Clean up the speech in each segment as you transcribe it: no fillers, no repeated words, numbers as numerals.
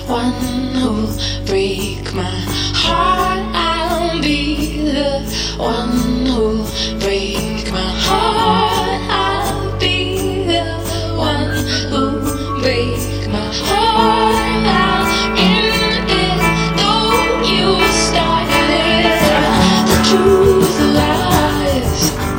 one who'll break my heart. I'll be the one who'll break my heart. I'll be the one who'll break my heart. I'll end it though you started it. The truth lies.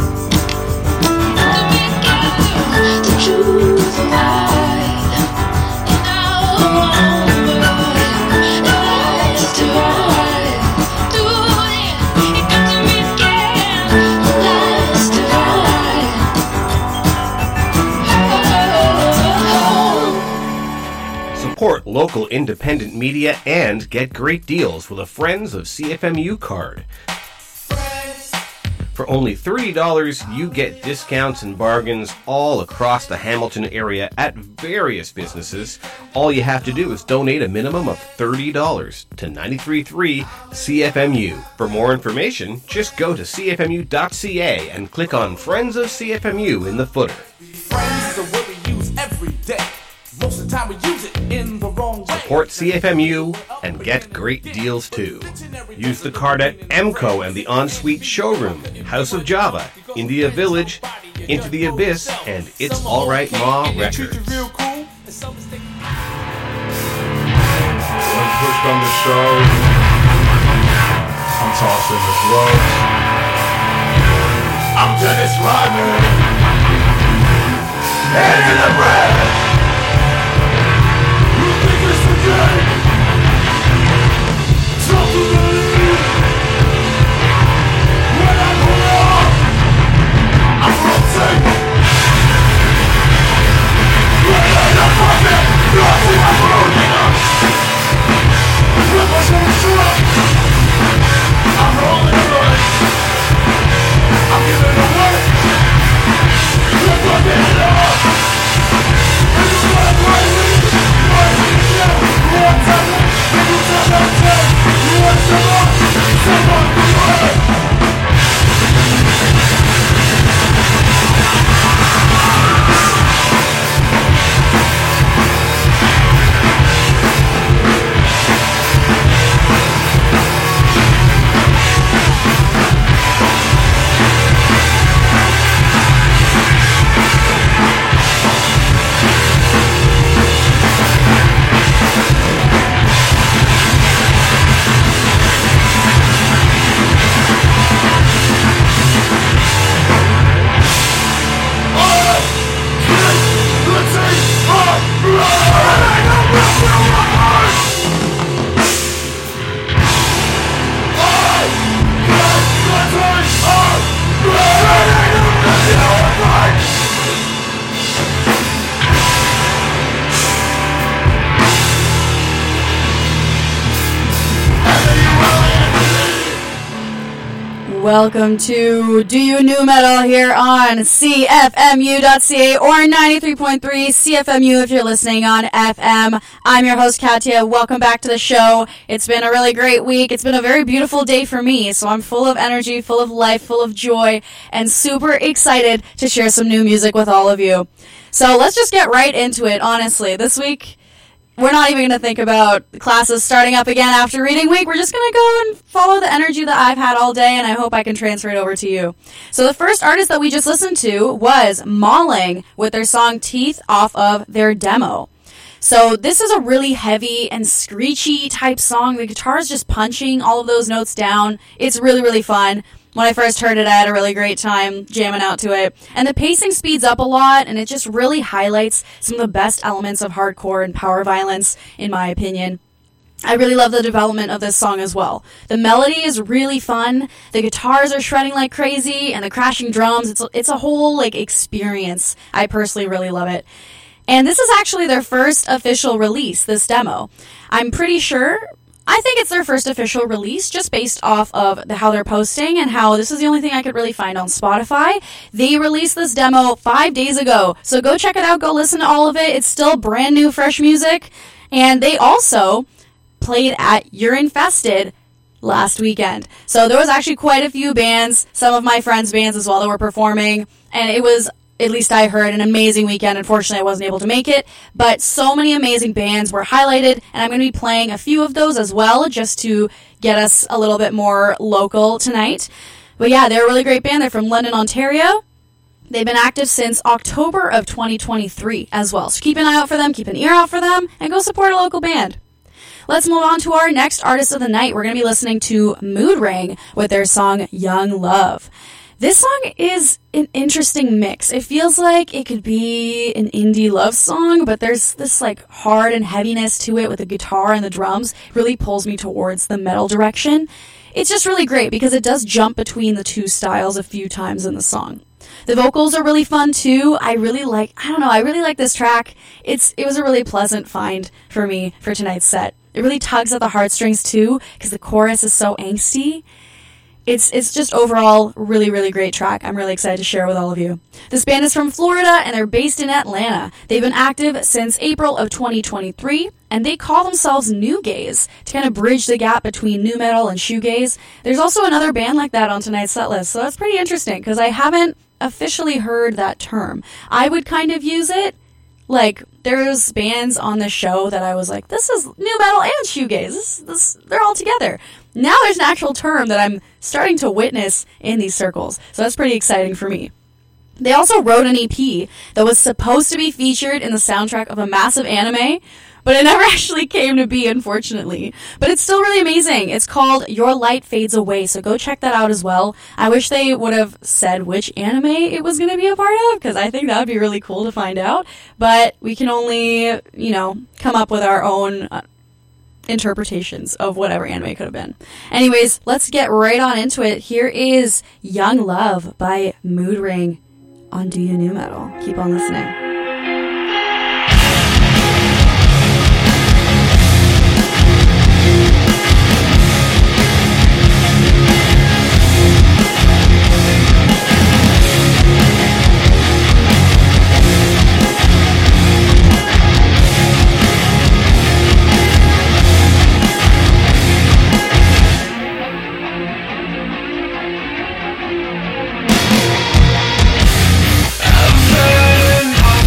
The truth lies. And I won't lies to lie. Do it. It got to me again. Lies to lie. Support local independent media and get great deals with a Friends of CFMU card. For only $30, you get discounts and bargains all across the Hamilton area at various businesses. All you have to do is donate a minimum of $30 to 93.3 CFMU. For more information, just go to cfmu.ca and click on Friends of CFMU in the footer. Friends is a word we use every day. Most of the time we use it in the wrong way. Support CFMU and get great deals too. Use the card at MCO and the Ensuite Showroom, House of Java, India Village, Into the Abyss, and It's Alright Ma Records. Real cool. One push on the show. I'm tossing the gloves. I'm Dennis Rodman. Head in the bread. You think it's the game? Something to leave. When I pull off, I'm rotate. When I'm fucking, you'll see my food, nigga. With my shoes up, I'm rolling away. I'm giving away. Look what it up. This is what I'm writing. One time, every time I take, you want someone to Welcome to Do You New Metal here on CFMU.ca or 93.3 CFMU if you're listening on FM. I'm your host, Katya. Welcome back to the show. It's been a really great week. It's been a very beautiful day for me, so I'm full of energy, full of life, full of joy, and super excited to share some new music with all of you. So let's just get right into it, honestly. This week, we're not even going to think about classes starting up again after reading week. We're just going to go and follow the energy that I've had all day, and I hope I can transfer it over to you. So the first artist that we just listened to was Mauling with their song Teeth off of their demo. So this is a really heavy and screechy type song. The guitar is just punching all of those notes down. It's really, really fun. When I first heard it, I had a really great time jamming out to it. And the pacing speeds up a lot, and it just really highlights some of the best elements of hardcore and power violence, in my opinion. I really love the development of this song as well. The melody is really fun, the guitars are shredding like crazy, and the crashing drums, it's a whole experience. I personally really love it. And this is actually their first official release, this demo. I'm pretty sure... I think it's their first official release just based off of how they're posting and how this is the only thing I could really find on Spotify. They released this demo 5 days ago, so go check it out, go listen to all of it. It's still brand new, fresh music. And they also played at Urine Fested last weekend. So there was actually quite a few bands, some of my friends' bands as well, that were performing, and it was at least I heard, an amazing weekend. Unfortunately, I wasn't able to make it, but so many amazing bands were highlighted, and I'm going to be playing a few of those as well, just to get us a little bit more local tonight. But yeah, they're a really great band. They're from London, Ontario. They've been active since October of 2023 as well. So keep an eye out for them, keep an ear out for them, and go support a local band. Let's move on to our next artist of the night. We're going to be listening to Mood Ring with their song Young Love. This song is an interesting mix. It feels like it could be an indie love song, but there's this like hard and heaviness to it with the guitar and the drums. It really pulls me towards the metal direction. It's just really great because it does jump between the two styles a few times in the song. The vocals are really fun too. I really like this track. It was a really pleasant find for me for tonight's set. It really tugs at the heartstrings too because the chorus is so angsty. It's just overall really, really great track. I'm really excited to share with all of you. This band is from Florida and they're based in Atlanta. They've been active since April of 2023 and they call themselves New Gaze to kind of bridge the gap between nu metal and shoegaze. There's also another band like that on tonight's set list, so that's pretty interesting because I haven't officially heard that term. I would kind of use it like there's bands on the show that I was like, this is nu metal and shoegaze. This they're all together. Now there's an actual term that I'm starting to witness in these circles, so that's pretty exciting for me. They also wrote an EP that was supposed to be featured in the soundtrack of a massive anime, but it never actually came to be, unfortunately. But it's still really amazing. It's called Your Light Fades Away, so go check that out as well. I wish they would have said which anime it was going to be a part of, because I think that would be really cool to find out. But we can only, come up with our own interpretations of whatever anime could have been. Anyways, let's get right on into it. Here is Young Love by Mood Ring on Do You Nu Metal. Keep on listening. I'm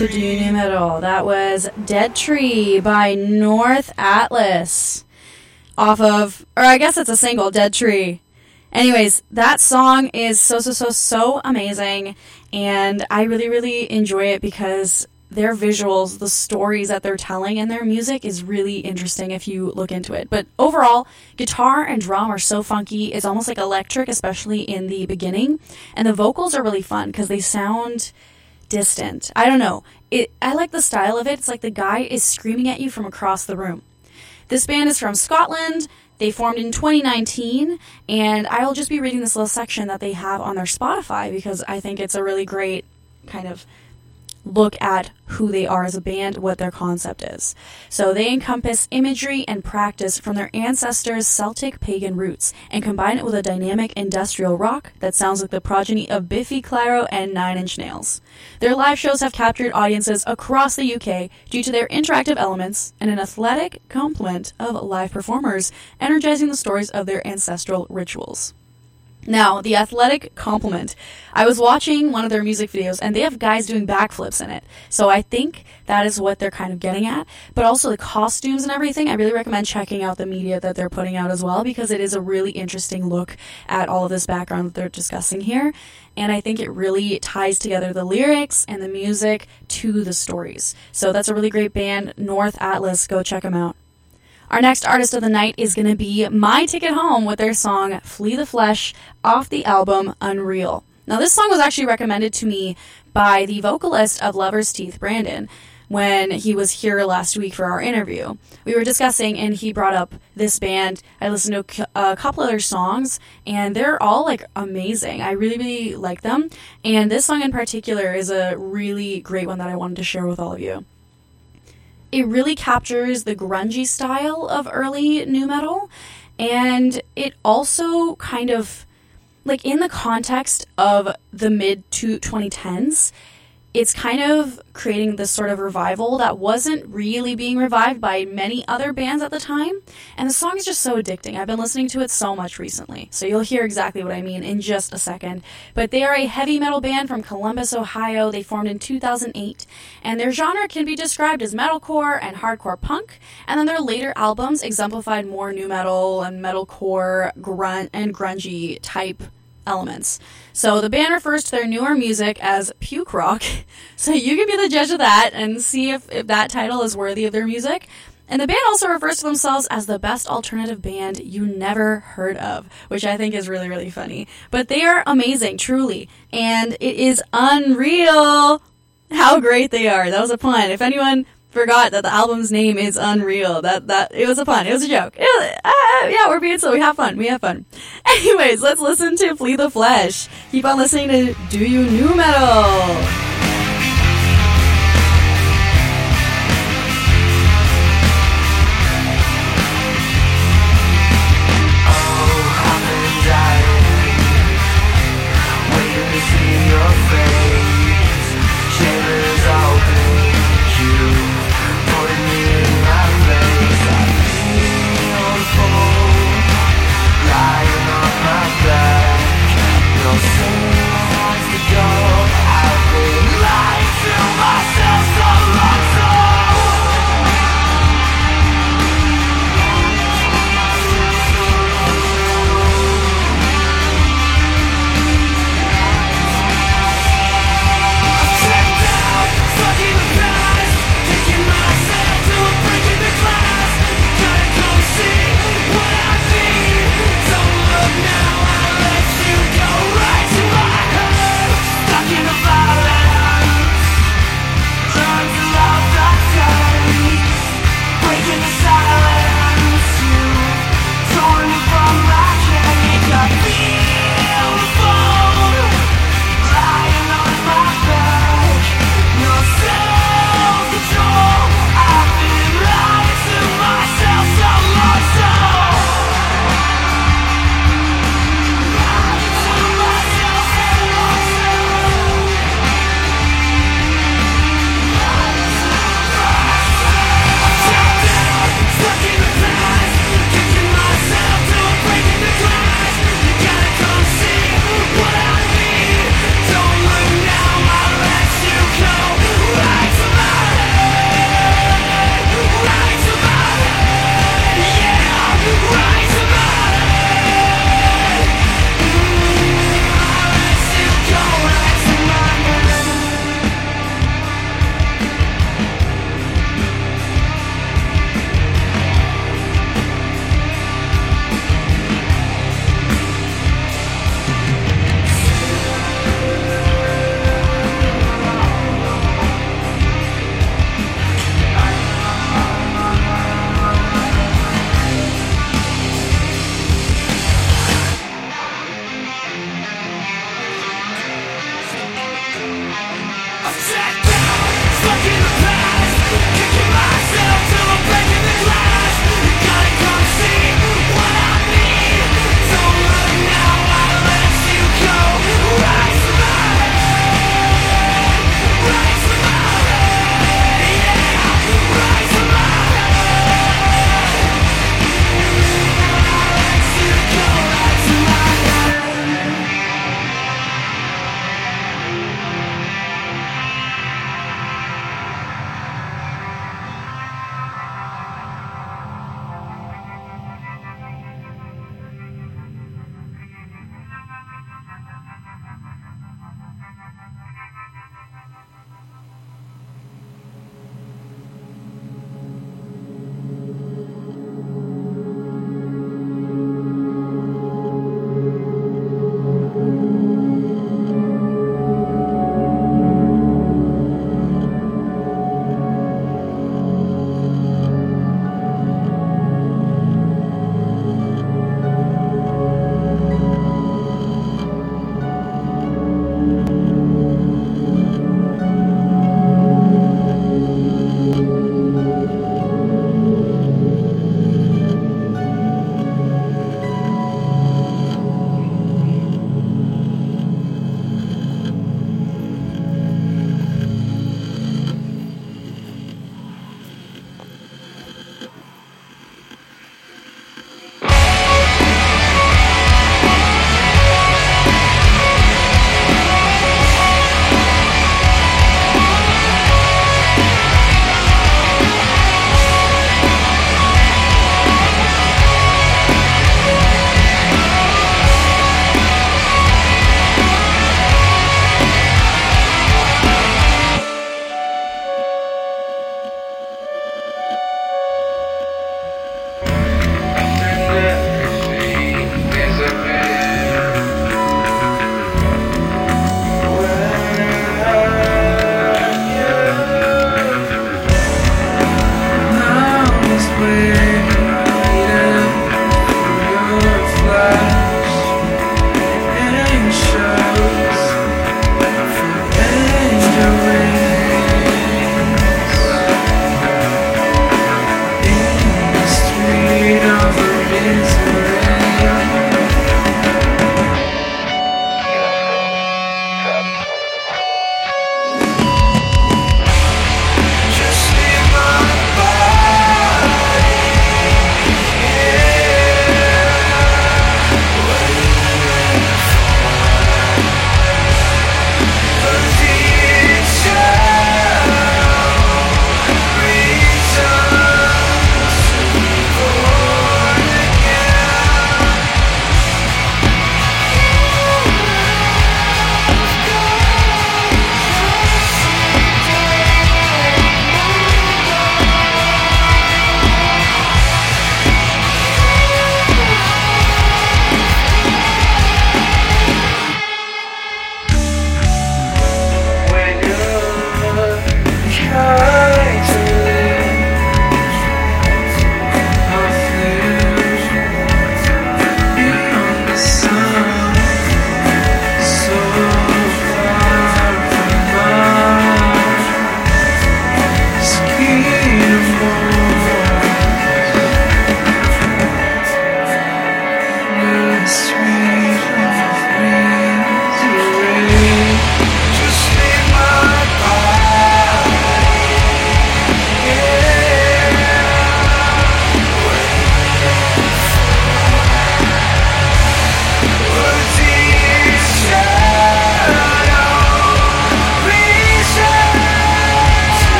to Do New Metal. That was Dead Tree by North Atlas. Off of, or I guess it's a single, Dead Tree. Anyways, that song is so amazing, and I really enjoy it because their visuals, the stories that they're telling, and their music is really interesting if you look into it. But overall, guitar and drum are so funky. It's almost like electric, especially in the beginning. And the vocals are really fun because they sound distant. I don't know. I like the style of it. It's like the guy is screaming at you from across the room. This band is from Scotland. They formed in 2019, and I'll just be reading this little section that they have on their Spotify because I think it's a really great kind of look at who they are as a band, what their concept is. So they encompass imagery and practice from their ancestors' Celtic pagan roots and combine it with a dynamic industrial rock that sounds like the progeny of Biffy Clyro and Nine Inch Nails. Their live shows have captured audiences across the UK due to their interactive elements and an athletic complement of live performers, energizing the stories of their ancestral rituals. Now, the athletic complement. I was watching one of their music videos, and they have guys doing backflips in it. So I think that is what they're kind of getting at. But also the costumes and everything, I really recommend checking out the media that they're putting out as well, because it is a really interesting look at all of this background that they're discussing here. And I think it really ties together the lyrics and the music to the stories. So that's a really great band, North Atlas. Go check them out. Our next artist of the night is going to be My Ticket Home with their song Flee the Flesh off the album Unreal. Now, this song was actually recommended to me by the vocalist of Lover's Teeth, Brandon, when he was here last week for our interview. We were discussing, and he brought up this band. I listened to a couple other songs, and they're all, like, amazing. I really like them. And this song in particular is a really great one that I wanted to share with all of you. It really captures the grungy style of early nu metal, and it also kind of, like, in the context of the mid-2010s, it's kind of creating this sort of revival that wasn't really being revived by many other bands at the time. And the song is just so addicting. I've been listening to it so much recently. So you'll hear exactly what I mean in just a second. But they are a heavy metal band from Columbus, Ohio. They formed in 2008. And their genre can be described as metalcore and hardcore punk. And then their later albums exemplified more nu metal and metalcore and grungy type elements. So the band refers to their newer music as puke rock. So you can be the judge of that and see if that title is worthy of their music. And the band also refers to themselves as the best alternative band you never heard of, which I think is really funny. But they are amazing, truly. And it is unreal how great they are. That was a pun. If anyone forgot that the album's name is Unreal. That it was a pun. It was a joke. Yeah, we're being silly. We have fun. Anyways, let's listen to Flee the Flesh. Keep on listening to Do You Nu Metal. No sooner as the door I've been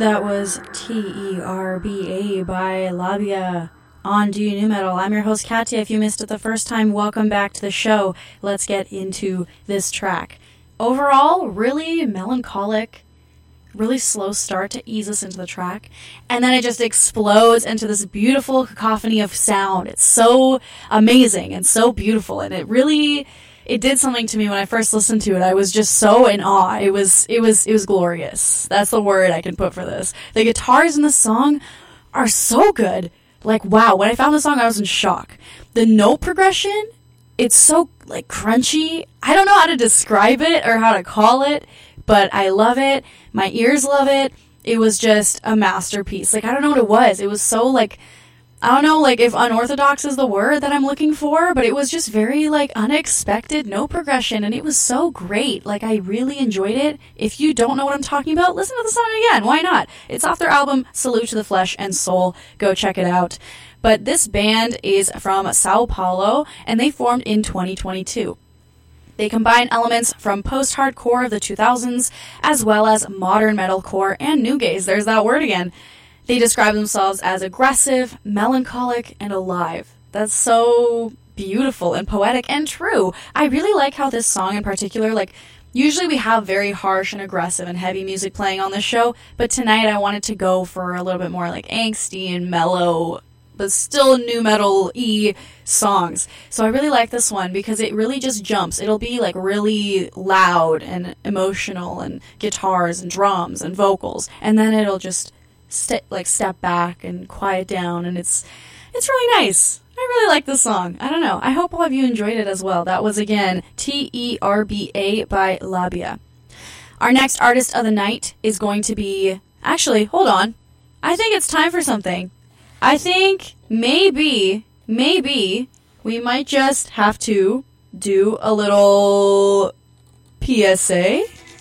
That was TERBA by Labia on Do You New Metal. I'm your host, Katya. If you missed it the first time, welcome back to the show. Let's get into this track. Overall, really melancholic, really slow start to ease us into the track. And then it just explodes into this beautiful cacophony of sound. It's so amazing and so beautiful. And it did something to me when I first listened to it. I was just so in awe. It was glorious. That's the word I can put for this. The guitars in the song are so good. Like, wow, when I found the song, I was in shock. The note progression, it's so, like, crunchy. I don't know how to describe it or how to call it, but I love it. My ears love it. It was just a masterpiece. Like, I don't know what it was. It was so, like, I don't know, like, if unorthodox is the word that I'm looking for, but it was just very, like, unexpected note progression, and it was so great. Like, I really enjoyed it. If you don't know what I'm talking about, listen to the song again. Why not? It's off their album, Salute to the Flesh and Soul. Go check it out. But this band is from Sao Paulo, and they formed in 2022. They combine elements from post-hardcore of the 2000s, as well as modern metalcore and newgaze. There's that word again. They describe themselves as aggressive, melancholic, and alive. That's so beautiful and poetic and true. I really like how this song in particular, like, usually we have very harsh and aggressive and heavy music playing on this show, but tonight I wanted to go for a little bit more, like, angsty and mellow, but still new metal-y songs. So I really like this one because it really just jumps. It'll be, like, really loud and emotional and guitars and drums and vocals, and then it'll just step back and quiet down, and it's really nice. I really like this song. I don't know. I hope all of you enjoyed it as well. That was, again, TERBA by Labia. Our next artist of the night is going to be... Actually, hold on. I think it's time for something. I think maybe we might just have to do a little PSA.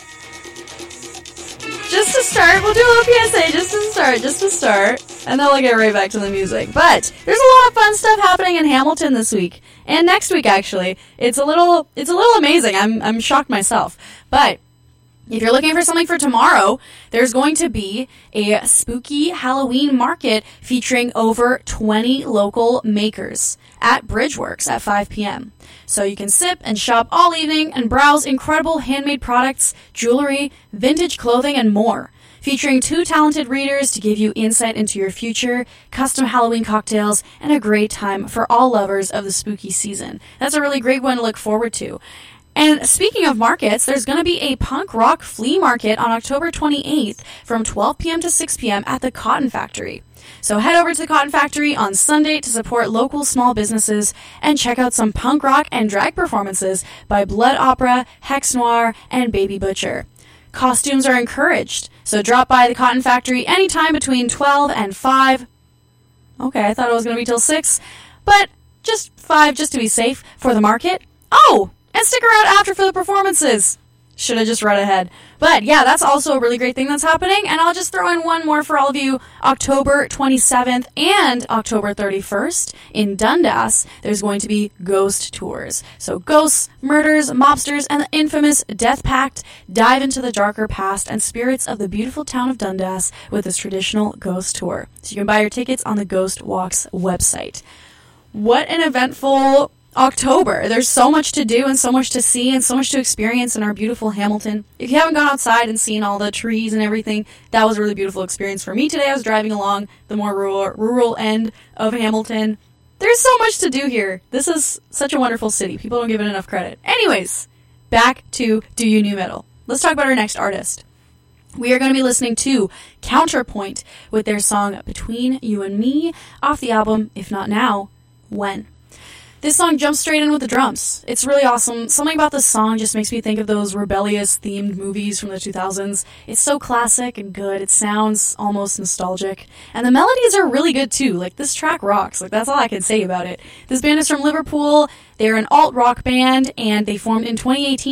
Just to start, we'll do a little PSA just to start, and then we'll get right back to the music. But there's a lot of fun stuff happening in Hamilton this week, and next week actually. It's a little amazing. I'm shocked myself. But if you're looking for something for tomorrow, there's going to be a spooky Halloween market featuring over 20 local makers at Bridgeworks at 5 p.m. So you can sip and shop all evening and browse incredible handmade products, jewelry, vintage clothing, and more. Featuring 2 talented readers to give you insight into your future, custom Halloween cocktails, and a great time for all lovers of the spooky season. That's a really great one to look forward to. And speaking of markets, there's going to be a punk rock flea market on October 28th from 12 p.m. to 6 p.m. at the Cotton Factory. So head over to the Cotton Factory on Sunday to support local small businesses and check out some punk rock and drag performances by Blood Opera, Hex Noir, and Baby Butcher. Costumes are encouraged, so drop by the Cotton Factory anytime between 12 and 5. Okay, I thought it was going to be till 6, but just 5 just to be safe for the market. Oh! And stick around after for the performances. Should have just read ahead. But yeah, that's also a really great thing that's happening. And I'll just throw in one more for all of you. October 27th and October 31st in Dundas, there's going to be ghost tours. So ghosts, murders, mobsters, and the infamous Death Pact dive into the darker past and spirits of the beautiful town of Dundas with this traditional ghost tour. So you can buy your tickets on the Ghost Walks website. What an eventful October. There's so much to do and so much to see and so much to experience in our beautiful Hamilton. If you haven't gone outside and seen all the trees and everything, that was a really beautiful experience for me today. I was driving along the more rural end of Hamilton. There's so much to do here. This is such a wonderful city. People don't give it enough credit. Anyways, back to Do You New Metal. Let's talk about our next artist. We are going to be listening to Counterpoint with their song Between You and Me off the album If Not Now, When. This song jumps straight in with the drums. It's really awesome. Something about this song just makes me think of those rebellious-themed movies from the 2000s. It's so classic and good. It sounds almost nostalgic. And the melodies are really good, too. Like, this track rocks. Like, that's all I can say about it. This band is from Liverpool. They're an alt-rock band, and they formed in 2018.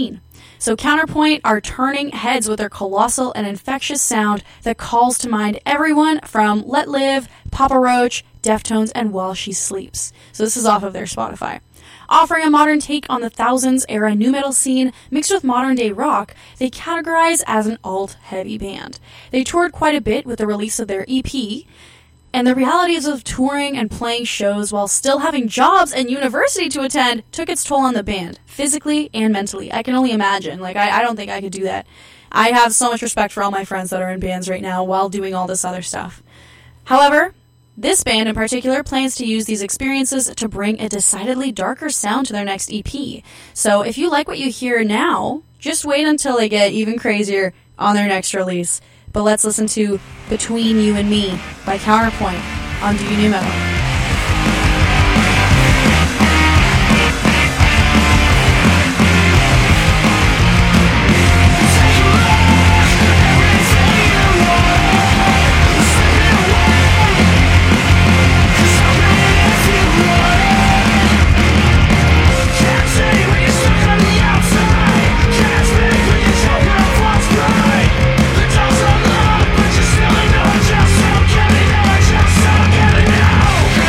So Counterpoint are turning heads with their colossal and infectious sound that calls to mind everyone from Let Live, Papa Roach, Deftones, and While She Sleeps. So this is off of their Spotify. Offering a modern take on the Thousands era nu metal scene mixed with modern day rock, they categorize as an alt-heavy band. They toured quite a bit with the release of their EP, and the realities of touring and playing shows while still having jobs and university to attend took its toll on the band, physically and mentally. I can only imagine. Like, I don't think I could do that. I have so much respect for all my friends that are in bands right now while doing all this other stuff. However, this band in particular plans to use these experiences to bring a decidedly darker sound to their next EP. So if you like what you hear now, just wait until they get even crazier on their next release. But let's listen to Between You and Me by Counterpoint on Do You Nu Metal. Just so get it now.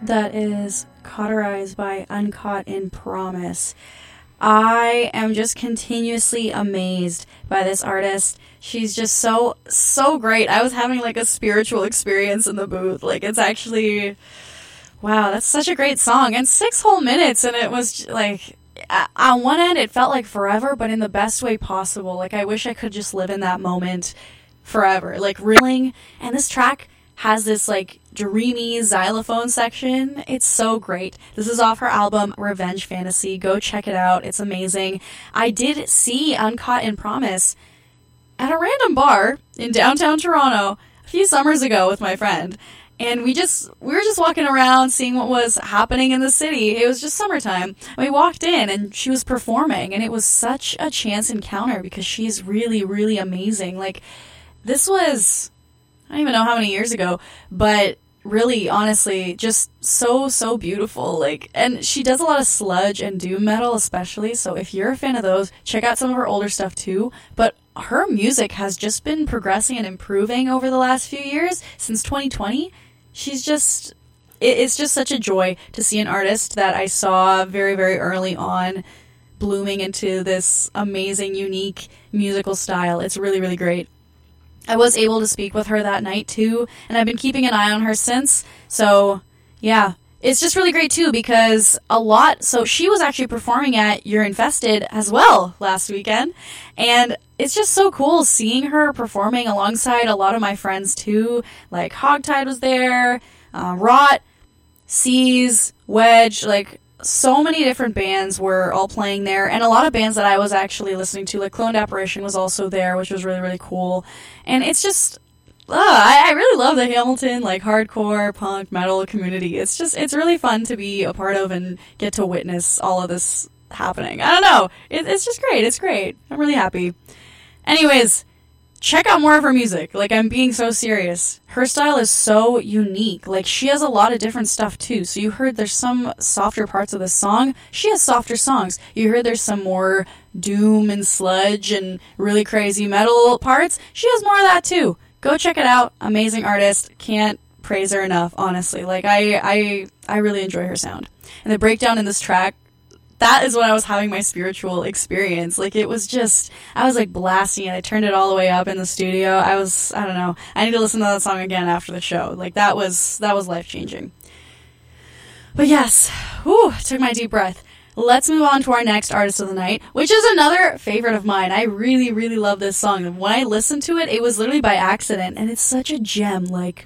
That is Cauterized by Uncaught in Promise. I am just continuously amazed by this artist. She's just so great. I was having like a spiritual experience in the booth. Like, it's actually, wow, that's such a great song. And 6 whole minutes, and it was like, on one end it felt like forever, but in the best way possible. Like, I wish I could just live in that moment forever. Like, reeling. And this track has this like dreamy xylophone section. It's so great. This is off her album Revenge Fantasy. Go check it out. It's amazing. I did see Uncaught in Promise at a random bar in downtown Toronto a few summers ago with my friend. And we were just walking around seeing what was happening in the city. It was just summertime. And we walked in and she was performing, and it was such a chance encounter because she's really, really amazing. Like, this was, I don't even know how many years ago, but really, honestly, just so beautiful. Like, and she does a lot of sludge and doom metal especially, so if you're a fan of those, check out some of her older stuff too. But her music has just been progressing and improving over the last few years. Since 2020, she's just, it's just such a joy to see an artist that I saw very, very early on blooming into this amazing, unique musical style. It's really, really great. I was able to speak with her that night too, and I've been keeping an eye on her since. So, yeah, it's just really great too because so she was actually performing at You're Infested as well last weekend, and it's just so cool seeing her performing alongside a lot of my friends too. Like, Hogtied was there, Rot, Seas, Wedge, like, so many different bands were all playing there, and a lot of bands that I was actually listening to, like Cloned Apparition was also there, which was really, really cool. And it's just, I really love the Hamilton, like, hardcore, punk, metal community. It's really fun to be a part of and get to witness all of this happening. I don't know. It's just great. It's great. I'm really happy. Anyways, check out more of her music. Like, I'm being so serious. Her style is so unique. Like, she has a lot of different stuff too. So you heard there's some softer parts of the song. She has softer songs. You heard there's some more doom and sludge and really crazy metal parts. She has more of that too. Go check it out. Amazing artist. Can't praise her enough, honestly. Like, I really enjoy her sound. And the breakdown in this track, that is when I was having my spiritual experience. Like, it was just, I was like blasting it. I turned it all the way up in the studio. I don't know. I need to listen to that song again after the show. Like, that was life-changing. But yes, took my deep breath. Let's move on to our next artist of the night, which is another favorite of mine. I really, really love this song. When I listened to it, it was literally by accident, and it's such a gem. Like,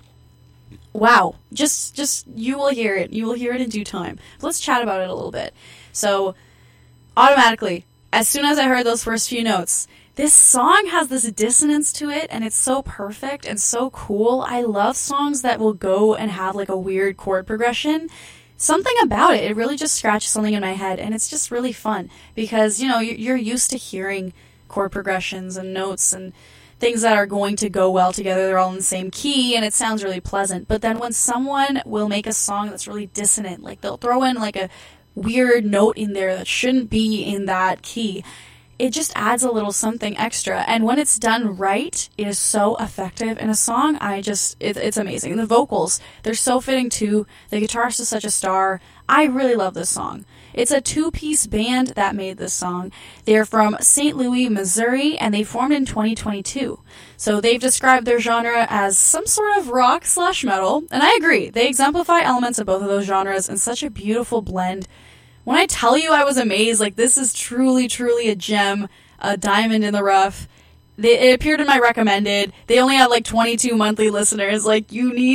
wow. Just, you will hear it. You will hear it in due time. But let's chat about it a little bit. So, automatically, as soon as I heard those first few notes, this song has this dissonance to it, and it's so perfect and so cool. I love songs that will go and have like a weird chord progression. Something about it really just scratches something in my head, and it's just really fun because, you know, you're used to hearing chord progressions and notes and things that are going to go well together. They're all in the same key, and it sounds really pleasant. But then when someone will make a song that's really dissonant, like they'll throw in like a weird note in there that shouldn't be in that key, it just adds a little something extra. And when it's done right, it is so effective in a song. It's amazing. The vocals, they're so fitting too. The guitarist is such a star. I really love this song. It's a 2-piece band that made this song. They're from St. Louis, Missouri, and they formed in 2022. So they've described their genre as some sort of rock/metal, and I agree. They exemplify elements of both of those genres in such a beautiful blend. When I tell you I was amazed, like, this is truly, truly a gem, a diamond in the rough. It appeared in my recommended. They only had like 22 monthly listeners. Like,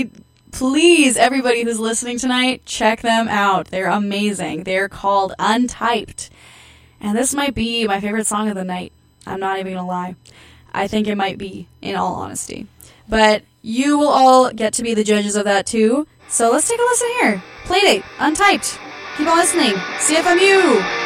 please, everybody who's listening tonight, check them out. They're amazing. They're called Untyped. And this might be my favorite song of the night. I'm not even gonna lie. I think it might be, in all honesty. But you will all get to be the judges of that too. So let's take a listen here. Playdate, Untyped. Keep on listening. CFMU!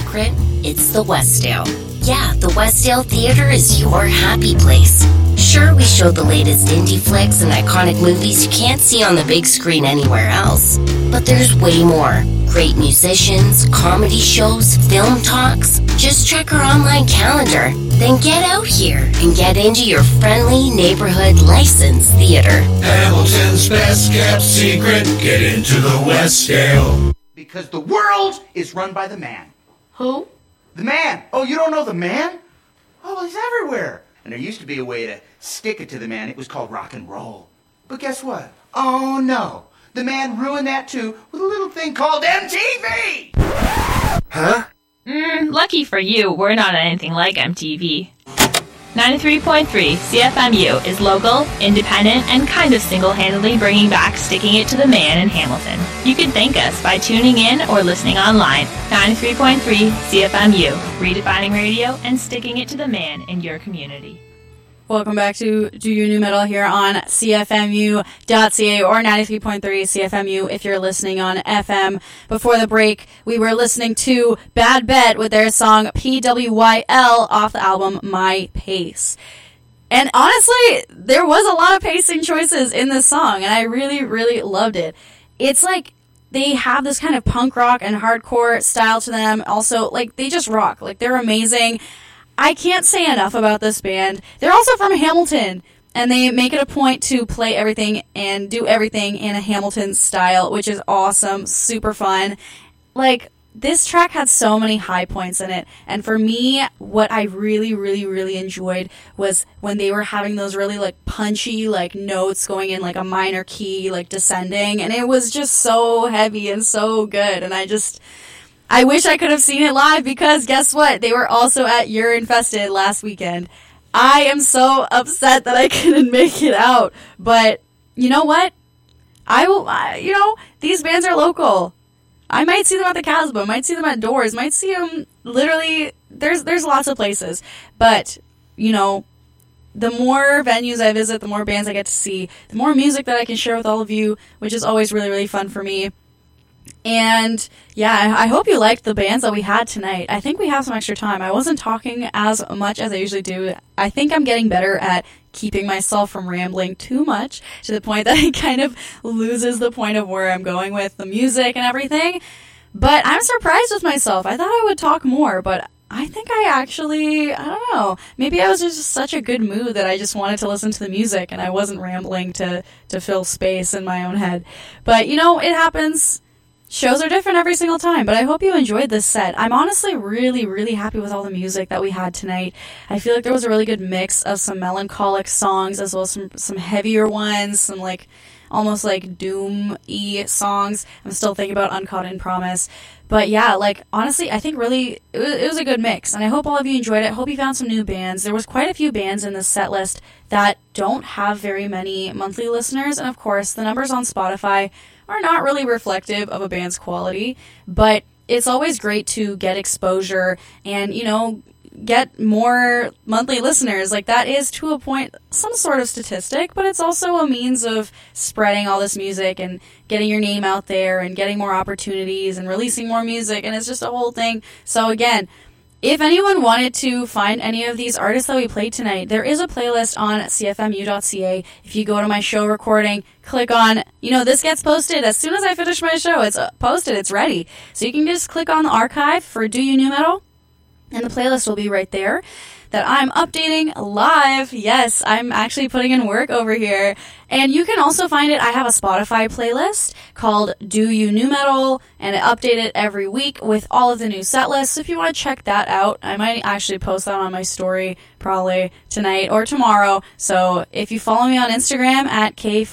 secret? It's the Westdale. Yeah, the Westdale Theater is your happy place. Sure, we show the latest indie flicks and iconic movies you can't see on the big screen anywhere else. But there's way more. Great musicians, comedy shows, film talks. Just check our online calendar. Then get out here and get into your friendly neighborhood licensed theater. Hamilton's best kept secret. Get into the Westdale. Because the world is run by the man. Who? The man. Oh, you don't know the man? Oh, well, he's everywhere. And there used to be a way to stick it to the man. It was called rock and roll. But guess what? Oh, no. The man ruined that, too, with a little thing called MTV! Huh? Lucky for you, we're not anything like MTV. 93.3 CFMU is local, independent, and kind of single-handedly bringing back Sticking It to the Man in Hamilton. You can thank us by tuning in or listening online. 93.3 CFMU, redefining radio and sticking it to the man in your community. Welcome back to Do You New Metal here on CFMU.ca or 93.3 CFMU if you're listening on FM. Before the break, we were listening to Bad Bet with their song PWYL off the album My Pace. And honestly, there was a lot of pacing choices in this song, and I really, really loved it. It's like they have this kind of punk rock and hardcore style to them. Also, like, they just rock. Like, they're amazing. I can't say enough about this band. They're also from Hamilton, and they make it a point to play everything and do everything in a Hamilton style, which is awesome, super fun. Like, this track had so many high points in it, and for me, what I really, really, really enjoyed was when they were having those really, like, punchy, like, notes going in, like, a minor key, like, descending, and it was just so heavy and so good, and I wish I could have seen it live because guess what? They were also at You're Infested last weekend. I am so upset that I couldn't make it out. But you know what? These bands are local. I might see them at the Casbah, might see them at Doors, might see them literally, there's lots of places. But, the more venues I visit, the more bands I get to see, the more music that I can share with all of you, which is always really, really fun for me. And yeah, I hope you liked the bands that we had tonight. I think we have some extra time. I wasn't talking as much as I usually do. I think I'm getting better at keeping myself from rambling too much to the point that it kind of loses the point of where I'm going with the music and everything. But I'm surprised with myself. I thought I would talk more, but I think I don't know. Maybe I was just such a good mood that I just wanted to listen to the music and I wasn't rambling to fill space in my own head. But, it happens. Shows are different every single time, but I hope you enjoyed this set. I'm honestly really, really happy with all the music that we had tonight. I feel like there was a really good mix of some melancholic songs as well as some heavier ones, some like almost like doom-y songs. I'm still thinking about Uncaught in Promise. But yeah, like honestly, I think really it was a good mix, and I hope all of you enjoyed it. Hope you found some new bands. There was quite a few bands in this set list that don't have very many monthly listeners, and of course, the numbers on Spotify are not really reflective of a band's quality, but it's always great to get exposure and, get more monthly listeners. Like, that is, to a point, some sort of statistic, but it's also a means of spreading all this music and getting your name out there and getting more opportunities and releasing more music, and it's just a whole thing. So again, if anyone wanted to find any of these artists that we played tonight, there is a playlist on cfmu.ca. If you go to my show recording, click on, this gets posted as soon as I finish my show. It's posted, it's ready. So you can just click on the archive for Do You New Metal, and the playlist will be right there that I'm updating live. Yes, I'm actually putting in work over here. And you can also find it. I have a Spotify playlist called Do You New Metal, and I update it every week with all of the new set lists. So if you want to check that out, I might actually post that on my story probably tonight or tomorrow. So if you follow me on Instagram at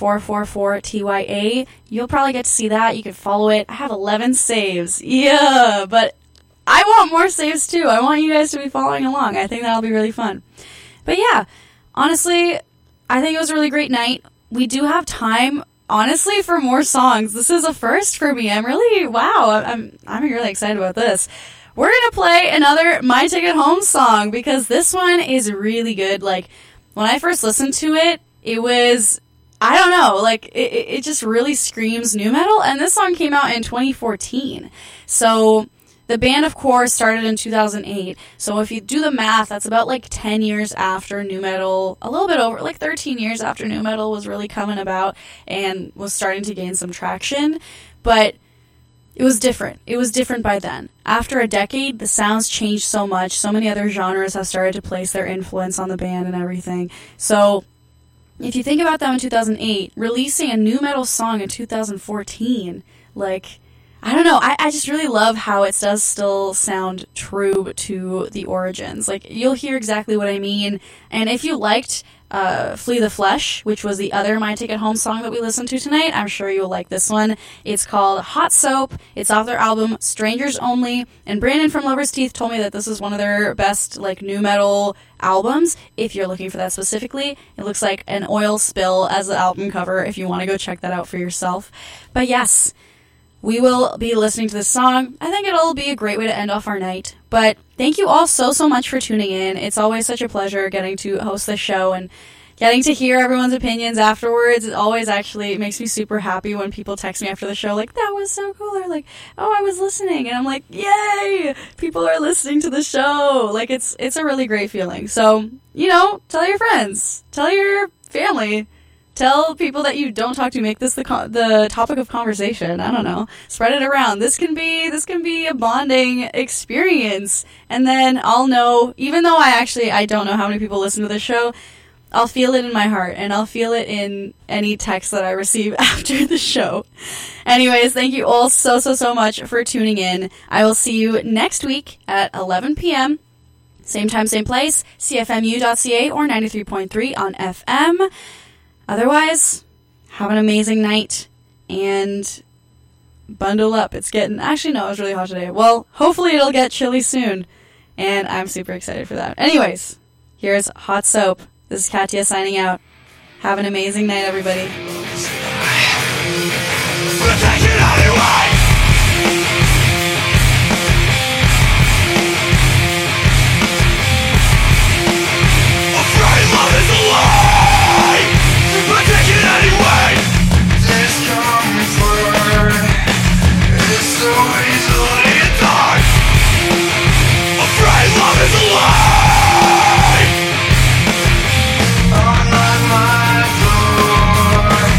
K444TYA, you'll probably get to see that. You can follow it. I have 11 saves. Yeah, but I want more saves too. I want you guys to be following along. I think that'll be really fun. But yeah, honestly, I think it was a really great night. We do have time, honestly, for more songs. This is a first for me. I'm really really excited about this. We're going to play another My Ticket Home song because this one is really good. Like, when I first listened to it, it was, I don't know, like, it just really screams nu metal. And this song came out in 2014. So The band, of course, started in 2008. So if you do the math, that's about like 10 years after nu metal, a little bit over, like 13 years after nu metal was really coming about and was starting to gain some traction. But it was different. It was different by then. After a decade, the sounds changed so much. So many other genres have started to place their influence on the band and everything. So if you think about them in 2008, releasing a nu metal song in 2014, like, I don't know, I just really love how it does still sound true to the origins. Like, you'll hear exactly what I mean. And if you liked Flee the Flesh, which was the other My Ticket Home song that we listened to tonight, I'm sure you'll like this one. It's called Hot Soap. It's off their album Strangers Only. And Brandon from Lover's Teeth told me that this is one of their best, like, nu metal albums. If you're looking for that specifically, it looks like an oil spill as the album cover if you want to go check that out for yourself. But yes, we will be listening to this song. I think it'll be a great way to end off our night. But thank you all so much for tuning in. It's always such a pleasure getting to host this show and getting to hear everyone's opinions afterwards. It always actually makes me super happy when people text me after the show like, that was so cool, or like, oh, I was listening. And I'm like, yay! People are listening to the show. Like, it's a really great feeling. So, you know, tell your friends. Tell your family. Tell people that you don't talk to. Make this the topic of conversation. I don't know. Spread it around. This can be a bonding experience. And then I'll know, even though I don't know how many people listen to this show, I'll feel it in my heart, and I'll feel it in any text that I receive after the show. Anyways, thank you all so much for tuning in. I will see you next week at 11 p.m. Same time, same place, cfmu.ca or 93.3 on FM. Otherwise, have an amazing night and bundle up. It was really hot today. Well, hopefully it'll get chilly soon, and I'm super excited for that. Anyways, here's Hot Soap. This is Katya signing out. Have an amazing night, everybody. On my door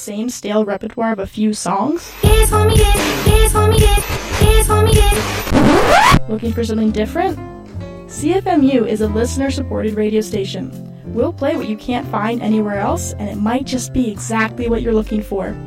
same stale repertoire of a few songs? Looking for something different? CFMU is a listener-supported radio station. We'll play what you can't find anywhere else, and it might just be exactly what you're looking for.